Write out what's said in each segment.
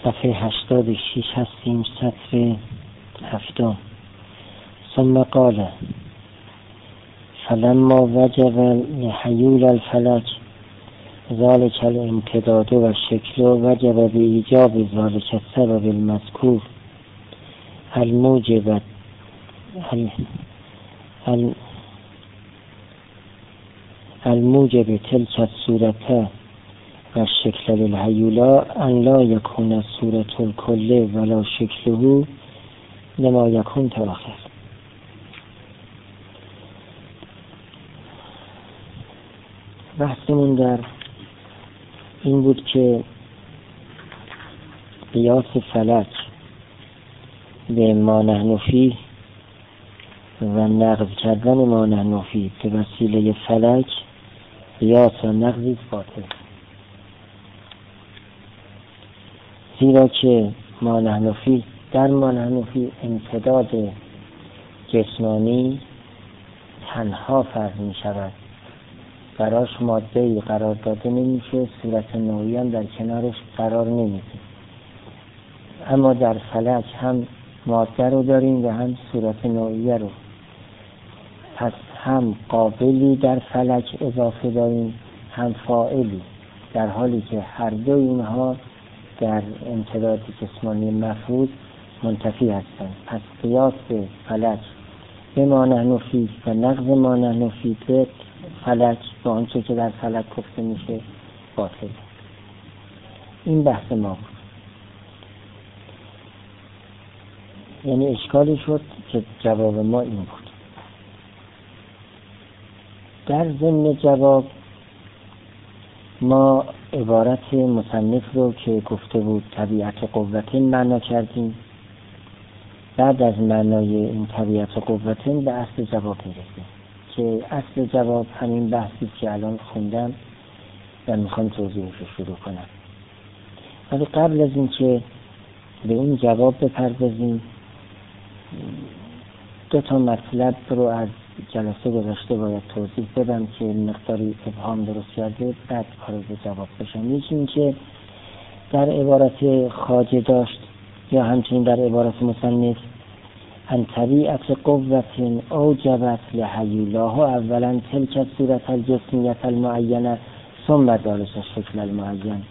صفحه 86 هستیم، سطر 7. ثم قال فلما وجب لحیول الفلک ذلك الامتداد و الشکل وجب بإیجاب ذلك السبب المذکور الموجب تلك الصورة و الشکل للحیولا ان لا یکون الصورة الکل ولا شکله لما یکون تاخر. بحثمون در این بود که قیاس فلک به ما نحن فیه و نقض کردن ما نحن فیه به وسیله فلک قیاس و نقضی باطل، زیرا که ما نحن فیه در ما نحن فیه امتداد جسمانی تنها فرض می شود، براش ماده‌ای قرار داده نمیشه، صورت نوعی هم در کنارش قرار نمیده. اما در فلک هم ماده رو داریم و هم صورت نوعی رو، پس هم قابلی در فلک اضافه داریم هم فاعلی، در حالی که هر دو اینها در امتداد جسمانی مفروض منتفی هستند. پس قیاس به فلک به ما نحن فیه و نقض ما نحن فیه به فلک با آنچه که در فلک گفته میشه باطل. این بحث ما بود. یعنی اشکالی شد که جواب ما این بود. در ضمن جواب ما عبارت مصنف رو که گفته بود طبیعت قوتین معنا کردیم. بعد از معنای این طبیعت قوتین به اصل جواب میرسیم که اصل جواب همین بحثی که الان خوندم و میخوام توضیحش رو شروع کنم. ولی قبل از این که به این جواب بپردازیم 2 مطلب رو از جلسه گذشته باید توضیح بدم که مقداری ابهام درست کرده، بعد وارد جواب بشم. یکی این که در عبارت خواجه داشت یا همچنین در عبارت مصنف ان طبیعت قوت اوجبت لحیولاه اولا تلک صورت الجسمیت المعینه ثم ذلك الشکل المعین،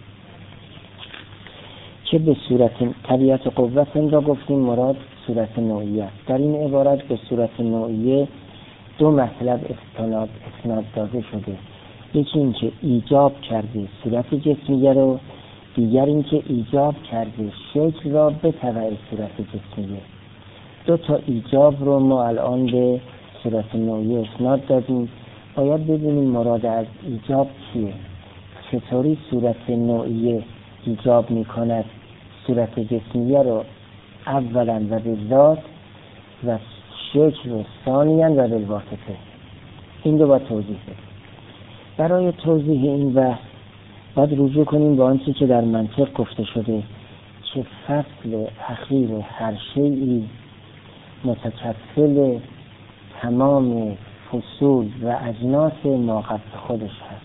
که به صورت طبیعت قوت را گفتیم مراد صورت نوعیه. در این عبارت به صورت نوعیه 2 مطلب اسناد داده شده، یکی این که ایجاب کرده صورت جسمیه رو، دیگر این که ایجاب کرده شکل را به تبع صورت جسمیه. 2 تا ایجاب رو ما الان به صورت نوعیه اسناد دادیم. باید ببینیم مراد از ایجاب چیه، چطوری صورت نوعیه ایجاب میکند صورت جسمیه رو اولا و به ذات و شکل و ثانیاً و بالواسطه. این 2 باید توضیح بدیم. برای توضیح این بحث باید رجوع کنیم به آنچه که در منطق گفته شده که فصل اخیر هر شیئی متکفل تمام فصول و اجناس ما قبل خودش هست.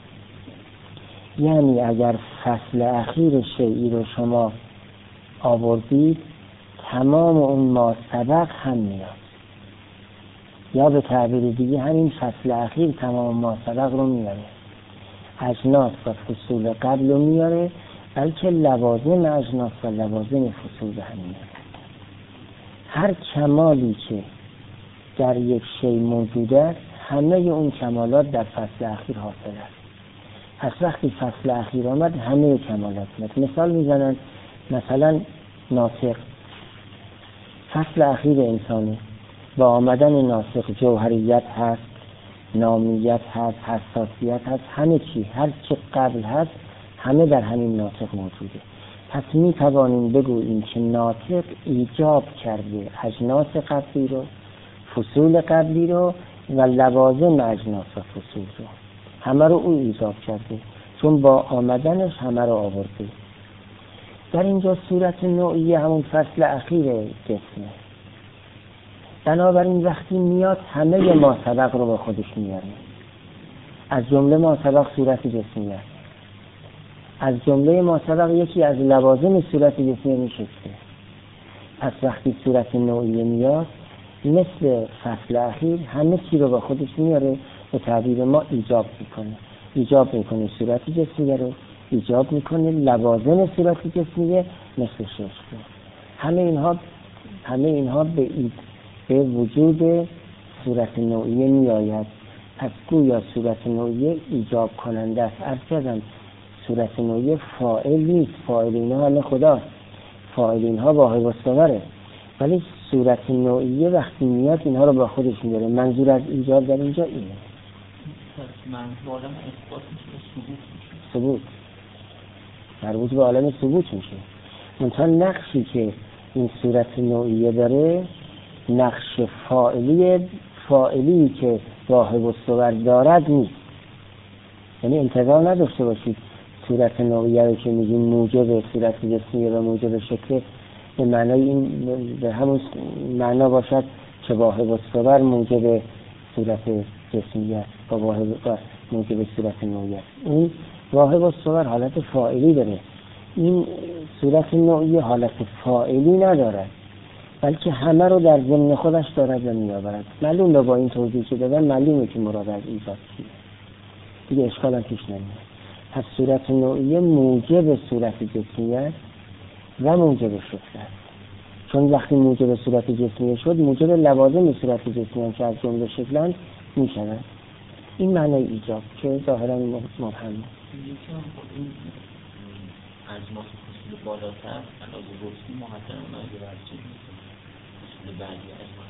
یعنی اگر فصل اخیر شیئی رو شما آوردید تمام اون ما سبق هم میاد، یا به تعبیر دیگه همین فصل اخیر تمام ما سبق رو میاره، اجناس و فصول قبل رو میاره، بلکه لوازم اجناس و لوازم فصول هم میاره. هر کمالی که در یک شی موجود است همه اون کمالات در فصل اخیر حاصل است. پس وقتی فصل اخیر آمد همه کمالات میاد. مثال میزنن، مثلا ناطق فصل اخیر انسانه، با آمدن ناطق جوهریت هست، نامیت هست، حساسیت هست، همه چی هر چه قبل هست همه در همین ناطق موجوده. پس می توانیم بگوییم که ناطق ایجاب کرده اجناس قبلی رو، فصول قبلی رو و لوازم اجناس و فصول رو، همه رو او ایجاب کرده، چون با آمدنش همه رو آورده. در اینجا صورت نوعی همون فصل اخیر جسمه. بنابراین وقتی میاد همه ما سبق رو با خودش میاره، از جمله ما سبق صورت جسمی است. از جمله ما سبق یکی از لوازم صورت جسمی میشه. پس وقتی صورت نوعیه میاد مثل فصل اخیر همه چی رو با خودش میاره، به تعبیر ما ایجاب میکنه صورت جسمیه رو، ایجاب میکنه لوازم صورت جسمیه مثل شش. همه اینها به وجود صورت نوعیه میآید. پس گویا صورت نوعیه ایجاب کننده است. عرض کردم صورت نوعیه فاعل نیست، فاعل اینها همه خداست، فاعل اینها واهب الصوره، ولی صورت نوعیه وقتی میاد اینها رو با خودش میاره. منظور از ایجاب در اینجا اینه. منظور عالم اثبات میشه، ثبوت مربوط به عالم ثبوت میشه. منتها نقشی که این صورت نوعیه داره نقش فاعلی که واهب الصور دارد نیست. یعنی انتظار نداشته باشید صورت نوعیه رو که میگیم موجب صورت جسمیه و موجب شکل به معنای این به همون معنا باشد که واهب الصور موجب صورت جسمیه و واهب موجب صورت نوعیه. این واهب الصور حالت فاعلی داره، این صورت نوعیه حالت فاعلی ندارد، بلکه همه رو در ضمن خودش دارد و میآورد. معلومه با این توضیح که دادم معلومه که مراد از ایجاد چیه، دیگه اشکال هم پیش نمیاد. پس صورت نوعیه موجب صورت جسمیه و موجب شکل است. چون وقتی موجب صورت جسمیه شد موجب لوازم صورت جسمیه که از جمله شکلند میشود. این معنی ایجاب که ظاهرا مبهمه. اجناس فصول بالاتر علاوه رسمی محترم نایده برچه فصول بعدی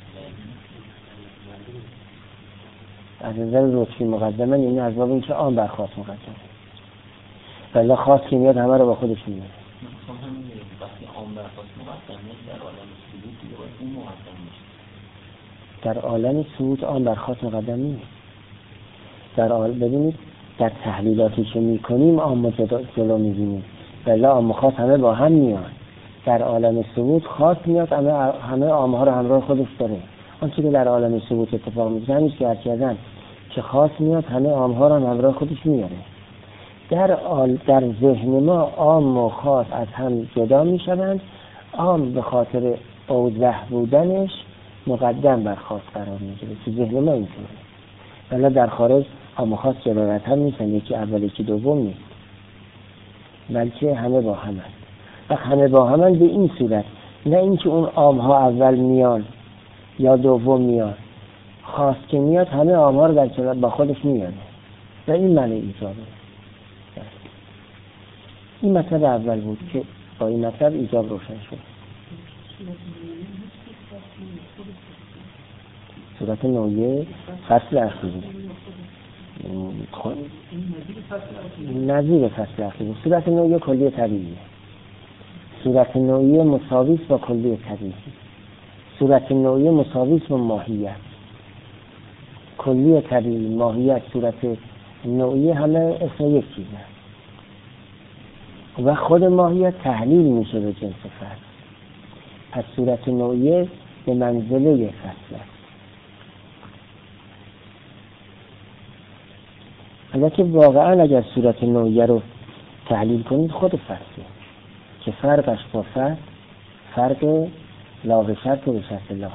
از نظر رسمی مقدمه یعنی از باب این که آن بر خاص مقدمه، ولی خاص که میاد همه رو با خودش میاد. وقتی آن بر خاص مقدمه در عالم ثبوت دیگه باید اون مقدم میشه. در عالم ثبوت آن بر خاص مقدم نیست. ببینید در تحلیلاتی که میکنیم آن جلو میبینیم، ولی آن خاص همه با هم میاد. در عالم ثبوت خاص میاد همه عامها رو همراه خودش داره. آنچه که در عالم ثبوت اتفاق میفته همیشه که هرچیدن که خاص میاد همه عامها رو همراه خودش میاره. در ذهن ما عام و خاص از هم جدا میشوند. عام به خاطر اوضح بودنش مقدم بر خاص قرار میگیره که ذهن ما اینطوره، ولی در خارج عام و خاص جداگانه هم نیستن، یکی اول یکی دوم نیست، بلکه همه با هم هست. و همه با هم به این صورت، نه اینکه اون عامها اول میان یا دوم میان، خاص که میاد همه عامها رو در کنار با خودش میاره و این معنی ایجابه. این مطلب اول بود که با این مطلب ایجاب روشن شد. صورت نوعیه فصل اخیری نظیر فصل اخیری. صورت نوعیه کلی طبیعیه. صورت نوعیه مساویس با کلی طبیعی. صورت نوعیه مساویس با ماهیت. کلی طبیعی، ماهیت، صورت نوعیه همه اسم یک چیزه و خود ماهیت تحلیل میشه به جنس فصل. پس صورت نوعیه به منزله فصل است. البته واقعا اگر صورت نوعیه رو تحلیل کنید خود فصله که فرقش با فصل فرق لا به شرط و به شرط لا.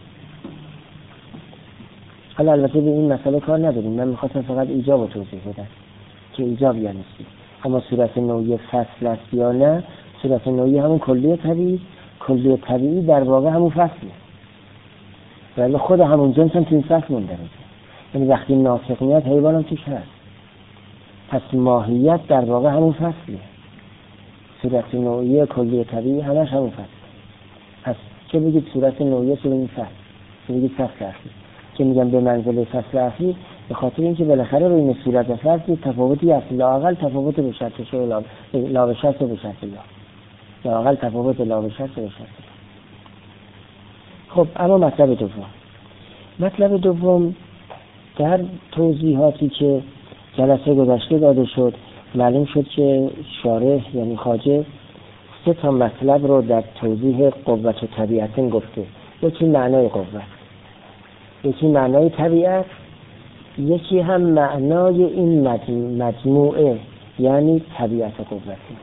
حالا البته به این مسئله کار نداریم، من میخواستم فقط ایجاب رو توضیح بدم که ایجاب یعنی چی. اما صورت نوعیه فصل است یا نه، صورت نوعیه همون کلیه طبیعی در واقع همون فصله، ولی خود همون جنس هم تو این فصل مندرجه. یعنی وقتی ناطق میاد حیوان هم توش هست، پس ماهیت در واقع همون فصله. صورت نوعیه کلیه طبیعی همش همون فصله. پس چه بگید صورت نوعیه چه بگید فصل، چه بگید فصل اخیر. که میگم به منزله فصل اخیر به خاطر اینکه بالاخره بین صورت و فصل تفاوتی هست، لااقل تفاوت به شرط لا به شرط و به شرط لا، لااقل تفاوت لا به شرط و به شرط لا. خب اما مطلب دوم در توضیحاتی که جلسه گذشته داده شد معلوم شد که شارح یعنی خواجه 3 مطلب رو در توضیح قوت و طبیعت گفته. یکی معنای قوت، یکی معنای طبیعت، یکی هم معنای این مجموعه، یعنی طبیعت قوتی.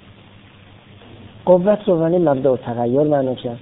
قوت رو یعنی مبدأ تغییر معنا کرد.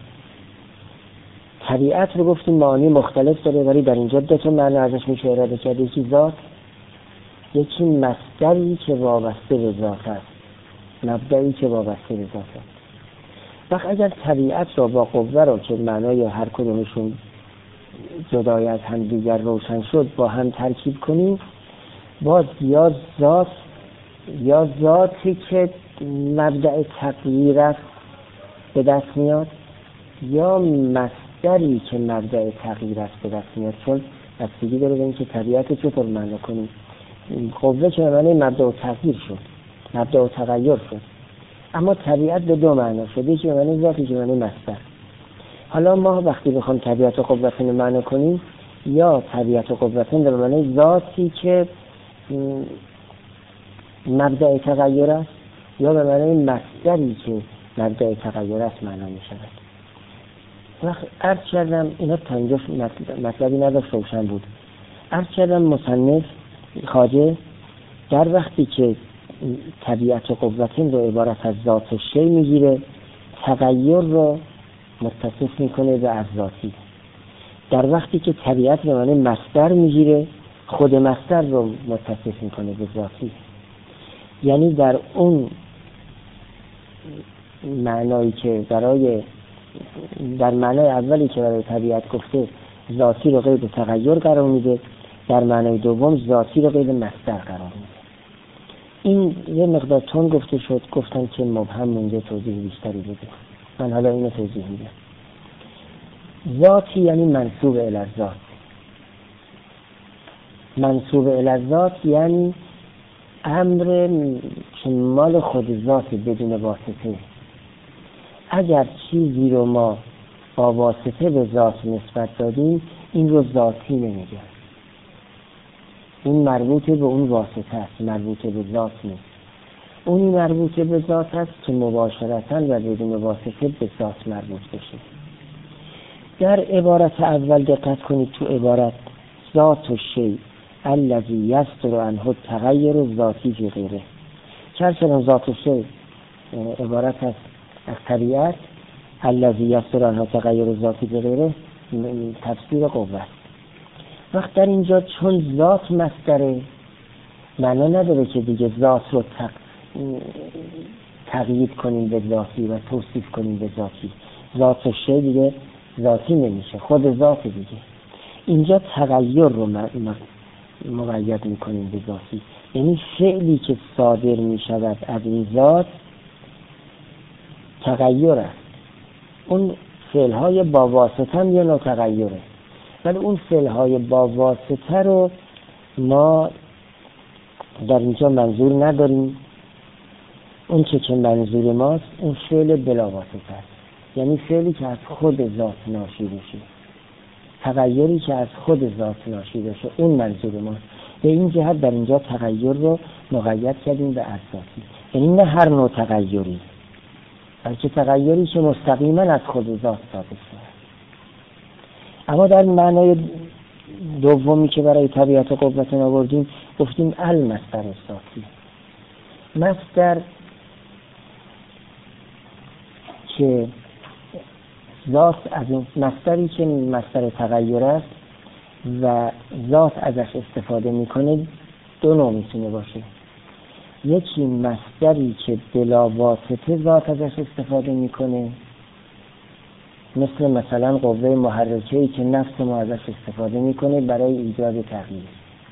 طبیعت رو گفتیم معانی مختلف داره، ولی در اینجا دو تا معنی ازش میشه اراده کرد. یکی ذات، یکی مصدری که وابسته به ذات است، مبدئی که وابسته به ذات است. وقت اگر طبیعت رو با قوه رو که معنای هر کدومشون جدای از هم دیگر روشن شد با هم ترکیب کنیم، باز یا ذات یا ذاتی که مبدأ تغییر است به دست میاد، یا مصدری که مبدأ تغییر است به دست میاد. چون بستگی داره به اینکه طبیعت چطور معنا کنیم. قوه که معنی مبدأ تغییر شد، مبدأ تغییر شد، اما طبیعت به دو معنا شد، یکی به معنی ذاتی که معنی مصدر. حالا ما وقتی بخوام طبیعت و قوتین رو معنا کنیم، یا طبیعت و قوتین به معنی ذاتی که مبدأ تغییر است، یا به معنی مصدری که مبدأ تغییر است معنا می شود. وقت عرض کردم اینا تا اینجا مطلبی نداشت، روشن بود. عرض کردم مصنف خواجه در وقتی که طبیعت و قوتین رو عبارت از ذات و شی میگیره، تغییر رو متصف میکنه به از ذاتی. در وقتی که طبیعت به معنی مصدر میگیره، خود مصدر رو متصف میکنه به ذاتی. یعنی در اون معنایی که در معنای اولی که برای طبیعت گفته ذاتی رو قید تغییر قرار میده، در معنای دوم ذاتی رو قید مصدر قرار میده. این یه مقدار تون گفته شد، گفتم که مبهم مونده توضیح بیشتری بده. من حالا اینو توضیح میدم. ذاتی یعنی منسوب الی الذات. منسوب الی الذات یعنی امر که مال خود ذات بدون واسطه. اگر چیزی رو ما با واسطه به ذات نسبت دادیم، این رو ذاتی نمیگه. این مربوط به اون واسطه است، مربوط به ذات نیست. اونی مربوط به ذات است که مباشرتاً و بدون واسطه به ذات مربوط بشه. در عبارت اول دقت کنید، تو عبارت ذات و شی الذی یصدر عنه التغیر ذاتی فی غیره. چرا ذات و شی عبارت است از طبیعت، الذی یصدر عنه التغیر ذاتی فی غیره تفسیر قوت. وقت در اینجا چون ذات مصدره، معنا نداره که دیگه ذات رو تقیید کنیم به ذاتی و توصیف کنیم به ذاتی. ذات و شی دیگه ذاتی نمیشه، خود ذات دیگه. اینجا تغییر رو مقید میکنیم به ذاتی، یعنی فعلی که صادر میشود از این ذات تغییر است. اون فعلهای با واسطه هم یه نوع تغییره، ولی اون فعلهای با واسطه رو ما در اینجا منظور نداریم. اون که منظور ماست اون فعل بلا واسطه است، یعنی فعلی که از خود ذات ناشی بشه، تغییری که از خود ذات ناشی بشه، اون منظور ماست. به این جهت در اینجا تغییر رو مقید کردیم به ذاتی، یعنی نه هر نوع تغییری، بلکه تغییری که مستقیما از خود ذات ثابت شده. اما در معنای دومی که برای طبیعت و قوت آوردیم گفتیم المصدر ذاتی. مصدر که ذات از این مصدری که مصدر تغییر است و ذات ازش استفاده میکنه دو نوع میتونه باشه. یکی مصدری که بلا واسطه ذات ازش استفاده میکنه، مثلا قوه محرکه‌ای که نفس ما ازش استفاده میکنه برای ایجاد تغییر.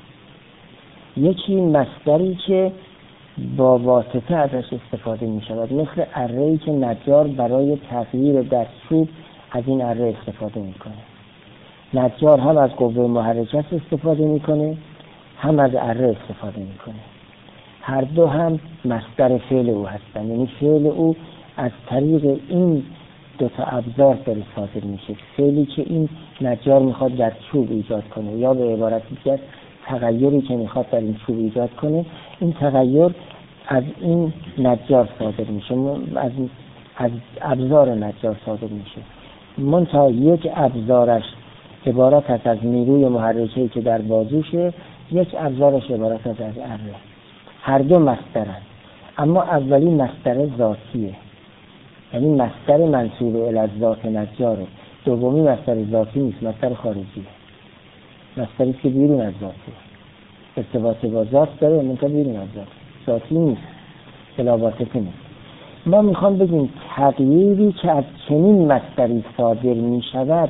یکی مصدری که با واسطه ازش استفاده میشود، مثل اره‌ای که نجار برای تغییر در چوب از این اره استفاده میکنه. نجار هم از قوه محرکه استفاده میکنه، هم از اره استفاده میکنه. هر دو هم مصدر فعل او هستند، یعنی فعل او از طریق این دو تا ابزار داره صادر میشه. فعلی که این نجار میخواد در چوب ایجاد کنه، یا به عبارت دیگر تغییری که میخواد در این چوب ایجاد کنه، این تغییر از این نجار صادر میشه، از ابزار نجار صادر میشه. منتها یک ابزارش عبارت از نیروی محرکه‌ای که در بازوشه، یک ابزارش عبارت از اره. هر دو مصدرن، اما اولی مصدر ذاتیه، یعنی مصدر منصوب الی ذات نجاره. دومی مصدر ذاتی نیست، مصدر خارجیه، مصدری که بیرون از ذاته، ارتباط با ذات داره منتها بیرون از ذات، ذاتی نیست، بلا واسطه نیست. ما میخوام بگیم تغییری که از چنین مصدری صادر میشود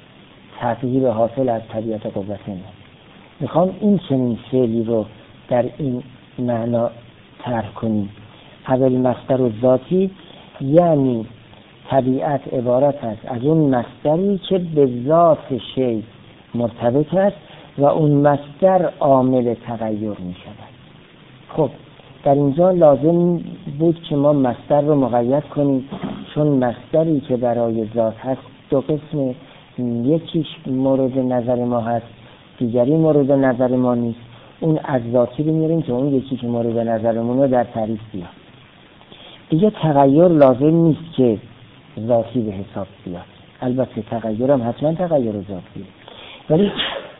تغییر حاصل از طبیعت قوته نیست. میخوام این چنین فعلی رو در این معنا طرح کنیم. اول مصدر ذاتی یعنی طبیعت عبارت است از اون مصدری که به ذات شی مرتبط است و اون مصدر عامل تغییر می شود. خب در اینجا لازم بود که ما مصدر رو مقید کنیم، چون مصدری که برای ذات هست دو قسم، یکیش مورد نظر ما هست، دیگری مورد نظر ما نیست. اون از ذاتی رو میاریم که اون یکی که مورد نظرمون رو در تعریف بیاد. دیگه تغییر لازم نیست که ذاتی به حساب بیاد، البته تغییر هم حتما تغییر ذاتیه، ولی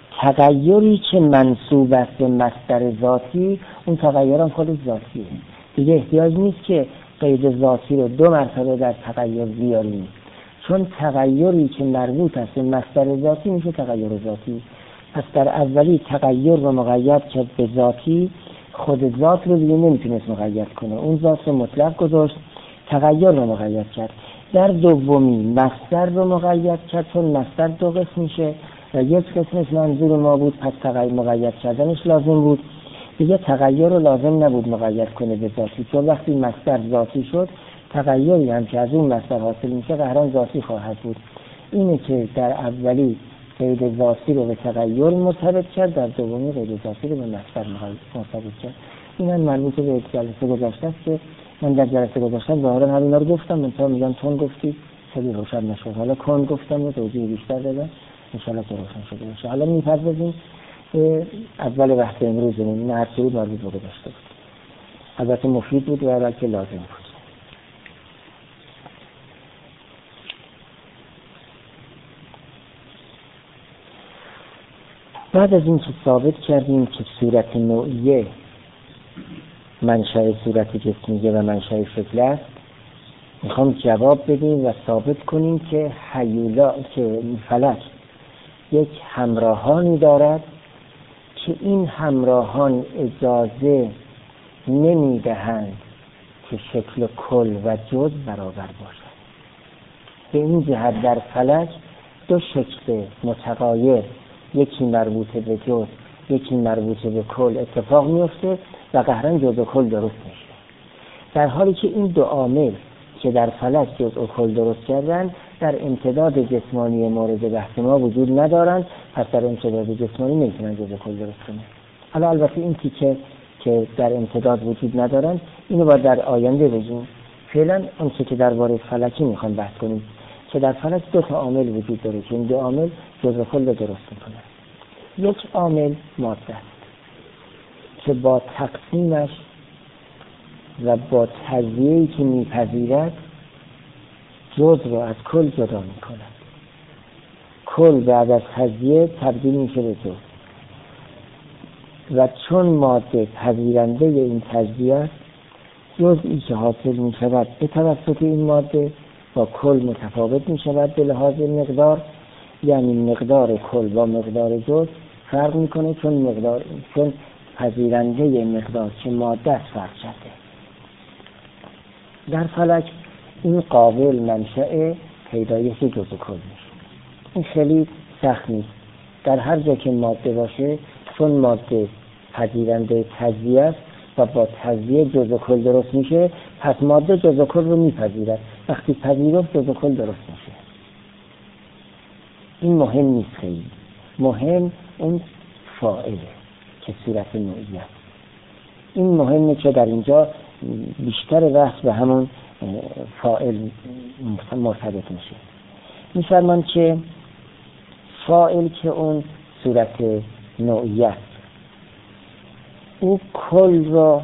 تغییری که منسوب است به مصدر ذاتی اون تغییر هم خودش ذاتیه. دیگه احتیاج نیست که قید ذاتی رو دو مرتبه در تغییر بیاریم، چون تغییری که مربوط است به مصدر ذاتی میشه تغییر ذاتی. پس در اولی تغییر رو مقید کرد به ذاتی، خود ذات رو دیگه نمیتونست مقید کنه، اون ذات رو مطلق گذاشت، تغییر رو مقید کرد. در دومی مصدر رو مقید کرد، چون مصدر دو قسم میشه و یک قسمش منظور ما بود، پس تغییر مقید کردنش لازم بود. دیگه تغییر رو لازم نبود مقید کنه به ذاتی، چون وقتی مصدر ذاتی شد تغییری هم که از اون مصدر حاصل میشه قهران ذاتی خواهد بود. اینه که در اولی قید ذاتی رو به تغییر مرتبط کرد، در دومی قید ذاتی رو به مصدر مرتبط کرد. این هم مربوط به جلسه گذشته است که من در جلسه گذشته ظاهرا همینا رو گفتم، منتها میگم تون گفتی خیلی روشن نشد، حالا کن گفتم و توضیح بیشتر دادم، انشاءالله که روشن شده باشه. حالا میپردازیم اول بحث امروزمون، این هر چی بود مربوط به گذشته بود، البته مفید بود و بلکه لازم بود. بعد از این که ثابت کردیم که صورت نوعیه منشأ صورت جسمیه و منشأ شکل است، میخوام جواب بدیم و ثابت کنیم که هیولا که فلک یک همراهانی دارد که این همراهان اجازه نمیدهند که شکل کل و جز برابر باشد. به این جهت در فلک دو شکل متغایر، یکی مربوط به جز یکی مربوط به کل اتفاق میفته و قهرن جز و کل درست میشه، در حالی که این دو عامل که در فلک جز و کل درست کردن در امتداد جسمانی مورد بحث ما وجود ندارند، پس در امتداد جسمانی نمیتونن جز و کل درست کنن. حالا البته این تیکه که در امتداد وجود ندارن اینو باید در آینده بگیم. فعلا اون چه که درباره فلکی میخوام بحث کنیم که در فلک دو تا عامل وجود داره که این دو عامل جز و کل درست میکنن. یک عامل ماده است که با تقسیمش و با تجزیه‌ای که میپذیرد جز رو از کل جدا میکند. کل بعد از تجزیه تبدیل میشه به جز و چون ماده پذیرنده این تجزیه است، جزئی که حاصل میشود به توسط این ماده با کل متفاوت میشود به لحاظ مقدار، یعنی مقدار کل با مقدار جز فرق میکنه، چون پذیرنده مقدار که ماده است فرق کرده. در فلک این قابل منشأ پیدایش جز و کل میشه. این خیلی سخت نیست، در هر جا که ماده باشه چون ماده پذیرنده تجزیه است و با تجزیه جز و کل درست میشه، پس ماده جز و کل رو میپذیرد، وقتی پذیرفت جز و کل درست میشه. این مهم نیست، خیلی مهم اون فاعله که صورت نوعی است. این مهمه که در اینجا بیشتر بحث به همون فاعل مرتبط میشه. میفرمان که فاعل که اون صورت نوعی است او کل را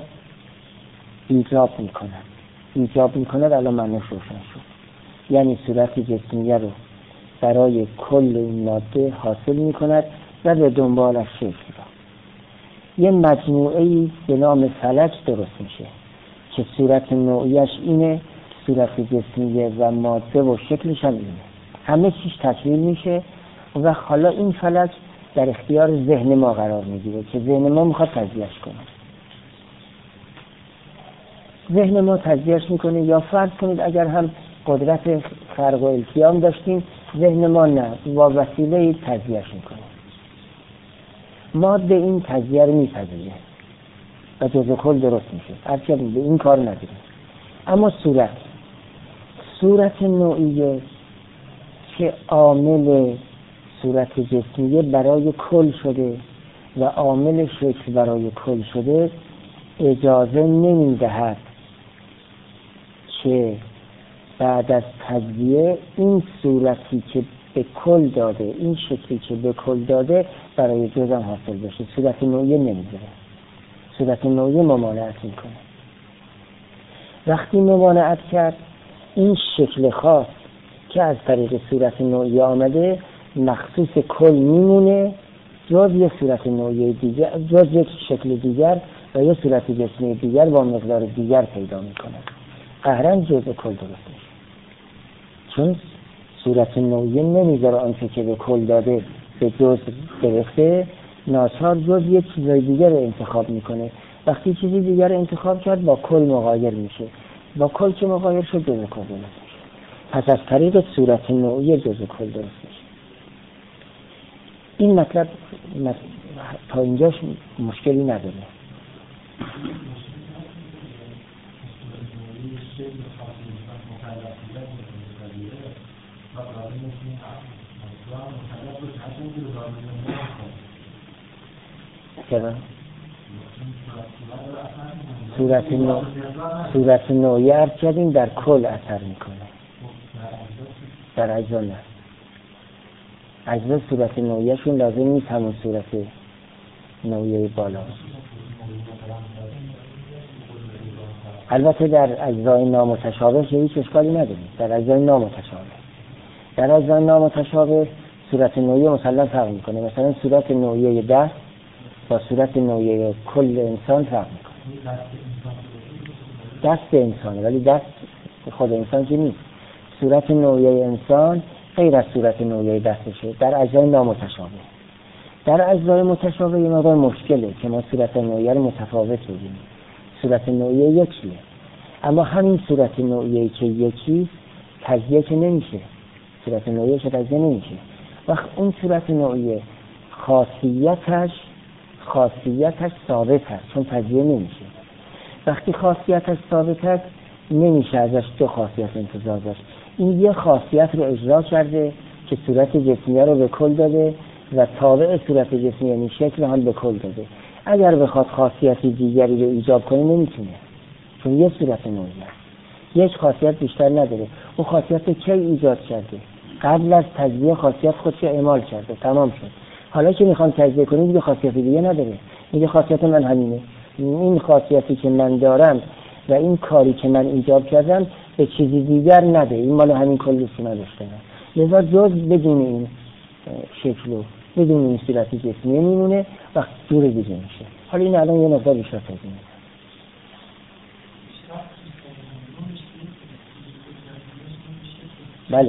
ایجاب میکند. الان معنیش روشن شد، یعنی صورت جسمیه رو برای کل این ماده حاصل میکند و به دنبالش شکل را. یه مجموعه‌ای به نام فلک درست میشه که صورت نوعیش اینه، صورت جسمیه و ماده و شکلش هم اینه، همه چیز تکمیل میشه و حالا این فلک در اختیار ذهن ما قرار میگیره که ذهن ما میخواد تجزیهش کنه. ذهن ما تجزیهش میکنه، یا فرض کنید اگر هم قدرت خلق و التیام داشتیم، ذهن ما نه، با وسیله تجزیهش میکنه. ماده این تجزیه رو میپذیره و جزء کل درست میشه، هرچه به این کار نداریم. اما صورت نوعیه که عامل صورت جسمیه برای کل شده و عامل شکل برای کل شده، اجازه نمیدهد که بعد از تجزیه این صورتی که به کل داده، این شکلی که به کل داده برای جزء حاصل بشه. صورت نوعیه نمیذاره، صورت نوعیه ممانعت میکنه. وقتی ممانعت کرد، این شکل خاص که از طریق صورت نوعیه آمده مخصوص کل میمونه، جز یک صورت نوعیه دیگر، جز یک شکل دیگر و یک صورت جسمی دیگر با مقدار دیگر پیدا میکنه. قهرن جزء کل درست میشه، چون صورت نوعیه نمیذاره آنچه که به کل داده به جزء برسه، ناچار جز یک چیزای دیگر رو انتخاب میکنه. وقتی چیزی دیگر رو انتخاب کرد با کل مغایر میشه، با کل که مغایر شد جزء کل درست میشه. پس از طریق صورت نوعیه جزء کل درست میشه. این مطلب تا اینجاش مشکلی نداره. صورت نوعیه عرض کردیم در کل اثر میکنه، در اجزا نه. اجزا صورت نوعیه شون لازم نیست همون صورت نوعیه بالا. البته در اجزای نامتشابه هیچ اشکالی نداریم. در اجزای نامتشابه صورت نوعیه مثلا فرق میکنه. مثلا صورت نوعیه دست با صورت نوعیه کل انسان فرق میکنه. دست انسانه ولی دست خود انسان که نیست. صورت نوعیه انسان غیر از صورت نوعیه دستشه در اجزای نامتشابه. در اجزای متشابه یه مقدار مشکله که ما صورت نوعیه رو متفاوت بگیریم. صورت نوعیه یکیه، اما همین صورت نوعیه که یکی تجزیه که نمیشه، صورت نوعیه که تجزیه نمیشه. وقت اون صورت نوعیه خاصیتش ثابت هست چون تجزیه نمیشه. وقتی خاصیتش ثابت هست نمیشه ازش دو خاصیت انتزاع داشت. این یه خاصیت رو اجرا کرده که صورت جسمیه رو به کل داده و تابع صورت جسمیه یعنی شکل هم به کل داده. اگر بخواد خاصیتی دیگری رو ایجاب کنه نمیتونه، چون یه صورت نوعیه یک خاصیت بیشتر نداره. اون خاصیت کی ایجاد کرده؟ قبل از تجزیه خاصیت خودش اعمال کرده، تمام شد. حالا که میخوام تجزیه کنیم دیگه خاصیت دیگه نداره، میگه خاصیت من همینه، این خاصیتی که من دارم و این کاری که من ایجاب کردم به چیزی دیگر نده، این مال همین کلیسی نداشته. لذا جز بدون این شکل و بدون این صورت جسمیه میمونه و دور دیگه میشه. حالا این الان یه مقدار بیشتر توضیح میدم. بله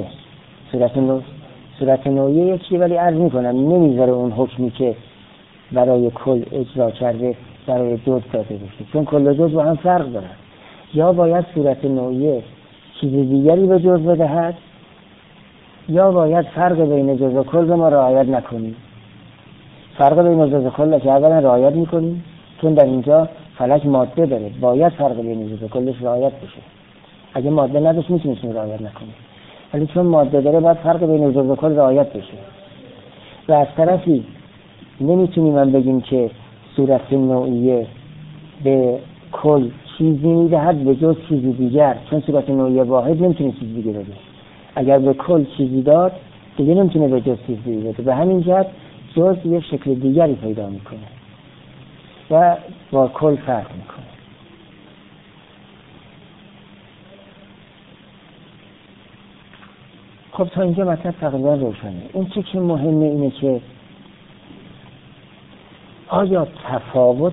صورت نوعیه یکی، ولی عرض میکنم نمیذاره اون حکمی که برای کل اجرا کرده برای جز داده بشه، چون کل و جز با هم فرق دارن. یا باید صورت نوعیه چیز دیگری به جز بدهد، یا باید فرق بین جز و کل ما رعایت نکنیم. فرق بین جز و کل که اولا رعایت میکنیم، چون در اینجا فلک ماده داره، باید فرق بین جز و کلش رعایت بشه. اگه ماده نداشت میتونیم رعایت نکنیم، ولی چون ماده داره باید فرق بین جز و کل رعایت بشه. و از طرفی نمیتونیم بگیم که صورت نوعیه به کل چیزی میدهد به جز چیزی دیگر، چون صورت نوعیه واحد نمیتونه چیزی دیگه بده. اگر به کل چیزی داد دیگه نمیتونه به جز چیزی دیگه بده. به همین جهت جز یه شکل دیگری پیدا میکنه و با کل فرق میکنه. خب تا اینجا مطلب تقریبا روشنه. اون چی که مهمه اینه که آیا تفاوت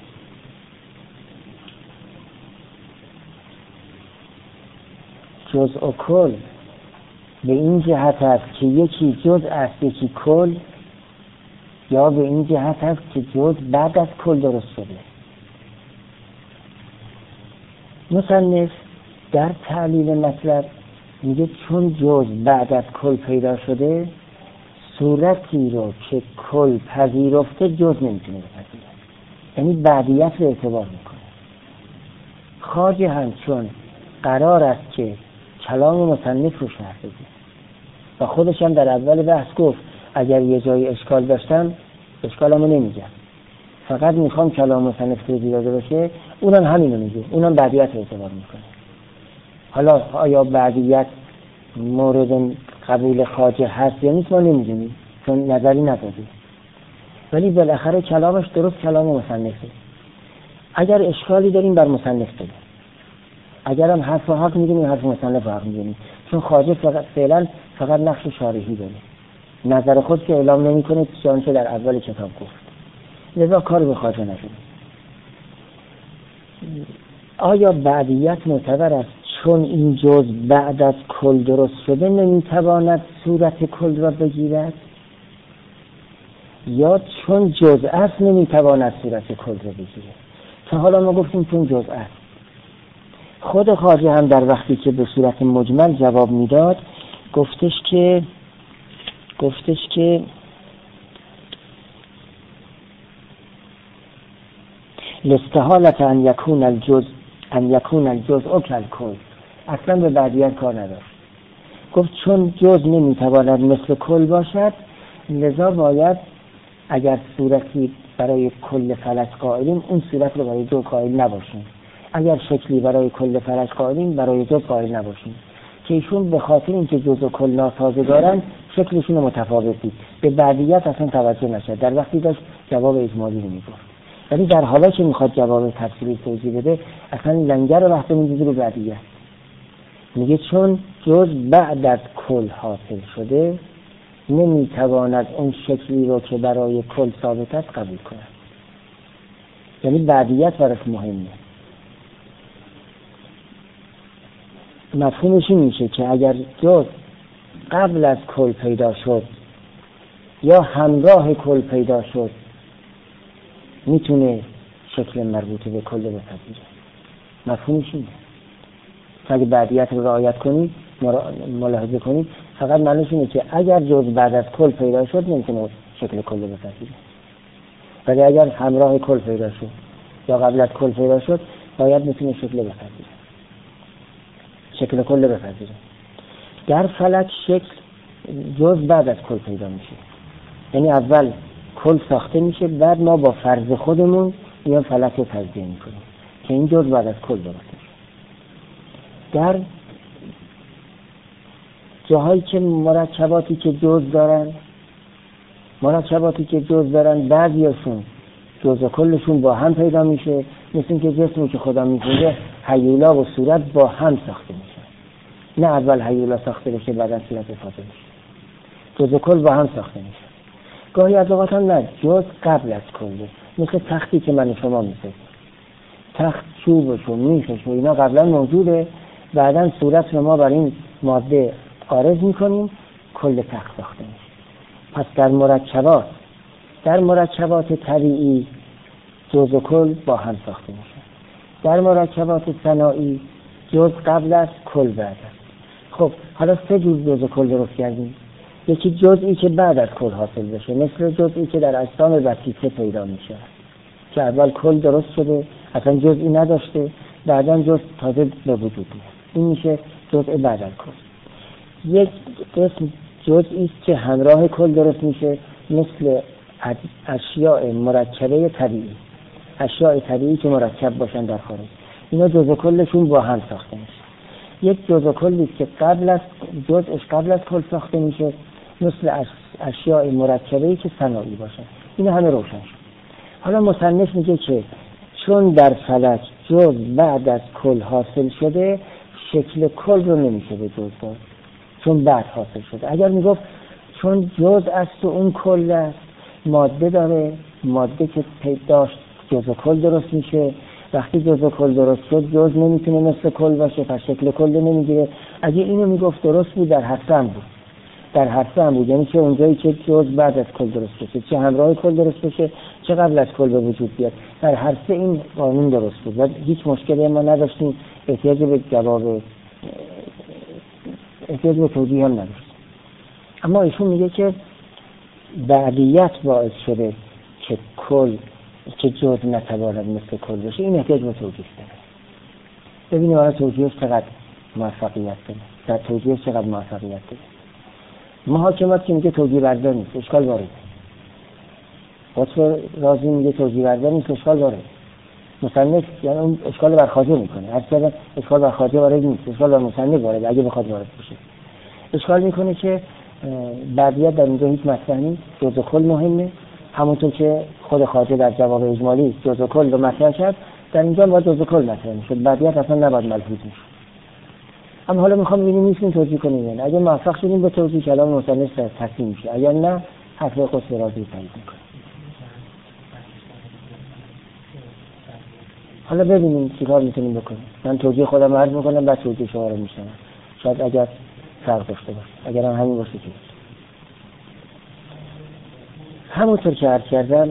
جزء و کل به این جهت است که یکی جزء است یکی کل، یا به این جهت است که جزء بعد از کل درست شده؟ مصنف در تعلیل مطلب میگه چون جزء بعد از کل پیدا شده، صورتی رو که کل پذیرفته جزء نمیتونه بپذیره، یعنی بعدیت رو اعتبار میکنه. خواجه هم چون قرار است که کلام مصنف رو شرح بده و خودش هم در اول بحث گفت اگر یه جایی اشکال داشتم اشکالمو نمیگم، فقط میخوام کلام مصنف توضیح داده باشه، اونم همینو میگه، اونم بعدیت رو اعتبار میکنه. حالا آیا بعدیت مورد قبول خواجه هست یا نیست ما نمیدونیم، چون نظری نداده، ولی بالاخره کلامش درست کلام مصنفه. اگر اشکالی داریم بر مصنف بگیم، اگر هم حرف و حق میدونیم حرف مصنف حق میدونیم، چون خواجه فعلا فقط نقش شارحی داره، نظر خود که اعلام نمیکنه چون در اول کتاب گفت، لذا کار به خواجه نداریم. آیا بعدیت معتبر است چون این جزء بعد از کل درست شده نمیتواند صورت کل را بگیرد، یا چون جزء است نمیتواند صورت کل را بگیرد؟ تا حالا ما گفتیم چون جزء است. خود خواجه هم در وقتی که به صورت مجمل جواب میداد گفتش که لاستحالة ان یکون الجزء کالکل، اصلا به بعدیت کار نداشت. گفت چون جزء نمیتواند مثل کل باشد، لذا باید اگر صورتی برای کل فلک قائلیم اون صورت رو برای جزء قائل نباشیم، اگر شکلی برای کل فلک قائلیم برای جزء قائل نباشیم، که ایشون به خاطر اینکه جزء و کل ناسازگارن شکلشون متفاوت بود، به بعدیت اصلا توجه نشد در وقتی داشت جواب اجمالی رو میگفت. ولی در حالا که میخواد جواب تفصیلی توضیح بده اصلا لنگر رو بحث می‌ذاره رو بعدیت. میگه چون جزء بعد از کل حاصل شده نمیتواند اون شکلی رو که برای کل ثابت است قبول کند، یعنی بعدیت براش مهمه. مفهومش این میشه که اگر جزء قبل از کل پیدا شد یا همراه کل پیدا شد میتونه شکل مربوطه به کل بپذیره. مفهومش اینه. اگه بعدیت رو رعایت کنید ملاحظه کنید فقط معنیش اینه که اگر جزء بعد از کل پیدا شد نمیتونه شکل کل بپذیره، ولی اگر همراه کل پیدا شد یا قبل از کل پیدا شد باید میتونه شکل بپذیره، شکل کل بپذیره. در فلک شکل جزء بعد از کل پیدا میشه، یعنی اول کل ساخته میشه، بعد ما با فرض خودمون این فلک رو تجزیه میکنیم که این جزء بعد از کل درست میشه. در جاهایی که مرکباتی که جزء دارن بعضیاشون جزء کلشون با هم پیدا میشه، مثل اینکه جسمی که خدا میسازه هیولا و صورت با هم ساخته میشه، نه اول هیولا ساخته بشه بعد صورت فاضل میشه، جزء کل با هم ساخته میشه. گاهی از اوقات هم نه، جزء قبل از کله، مثل تختی که من شما میسازم، تخت چوبش و میخش و اینا قبلا موجوده، بعدا صورت رو ما بر این ماده عارض میکنیم کل تخت ساخته میشه. پس در مرکبات طبیعی جزء کل با هم ساخته میشه، در مرکبات صناعی جزء قبل از کل بعد است. خب حالا سه جزء کل درست کردیم. یکی جزئی که بعد از کل حاصل بشه، مثل جزئی که در اجسام بسیطه پیدا میشه که اول کل درست شده اصلا جزئی نداشته، بعدا جزء تازه به وجود میاد، این میشه جزء بعد از کل. یک قسم جزئی است که همراه کل درست میشه، مثل اشیاء مرکبه طبیعی، اشیاء طبیعی که مرکب باشن در خارج، اینا جزء کلشون با هم ساخته میشه. یک جزء کلی که جزءش قبل از کل ساخته میشه، مثل اشیاء مرکبه‌ای که صناعی باشن. این همه روشن شد. حالا مصنف میگه که چون در فلک جزء بعد از کل حاصل شده شکل کل رو نمیشه به جزء داد، چون بعد حاصل شده. اگر میگفت چون جزء است و اون کل است، ماده داره ماده که داشت جزء کل درست میشه. وقتی جزء کل درست شد جزء نمیتونه مثل کل باشه، پس شکل کل نمیگیره. اگه اینو میگفت درست بود در هسته هم بود، در هسته هم بود، یعنی چه اونجایی که جزء بعد از کل درست بشه، چه همراه کل درست بشه، چه قبل از کل به وجود بیاد، در هسته این قانون درست بود و هیچ مشکلی ما نداشتیم، احتیاج به جواب، احتیاج به توضیح هم نداشت. اما ایشون میگه که بعدیت باعث شده که کل، که جزء نتواند مثل کل باشه. این احتیاج به توضیح داره. ببینیم آره توضیحش چقدر موفقیت داره، در توضیحش چقدر موفقیت داره. محاکمات که میگه توجیه بردار نیست، اشکال وارده. قطب رازی میگه توجیه بردار نیست، اشکال وارده. مصنف یعنی اون اشکال بر خواجه میکنه، هر چقدر اشکال بر خواجه وارد نیست، اشکال بر مصنف وارده اگه بخواد وارد بشه. اشکال میکنه که بعدیت در اینجا هیچ مطرح نیست، جزء کل مهمه، همونطور که خود خواجه در جواب اجمالی جزء کل رو مطرح کرد، در اینجا باید جزء کل مطرح میشد، بعدیت اصلا نباید ملحوظ میشد. اما حالا میخوام ببینیم میتونیم توضیح کنیم، یعنی اگه موفق شدیم به توضیح کلام مصنف تصحیح میشه، اگر نه حرف قطب رازی تایید میکنه. حالا ببینیم چیکار میتونیم بکنیم. من توضیح خودم عرض میکنم بعد توضیح شما رو میشنم، شاید اگر فرق داشته باشه، اگر هم همین باشه که همونطور که عرض کردم